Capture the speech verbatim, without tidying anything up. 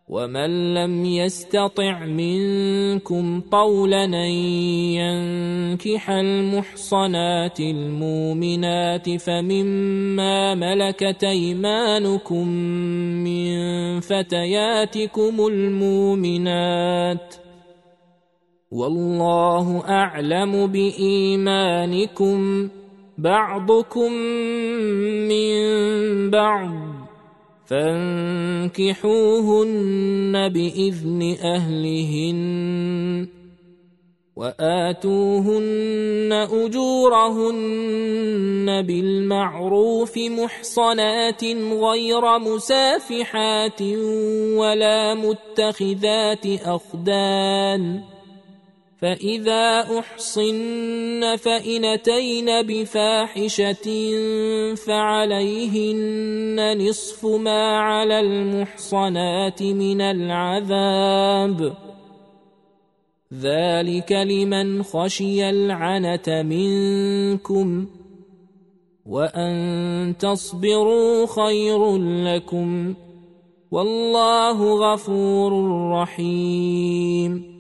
ومن لم يستطع منكم طولا أن ينكح المحصنات المؤمنات فمما ملكت أيمانكم من فتياتكم المؤمنات والله أعلم بإيمانكم بعضكم من بعض فانكحوهن بإذن أهلهن وآتوهن أجورهن بالمعروف محصنات غير مسافحات ولا متخذات أخدان فإذا أحصن فإن أتين بفاحشة فعليهن نصف ما على المحصنات من العذاب ذلك لمن خشي العنة منكم وأن تصبروا خير لكم والله غفور رحيم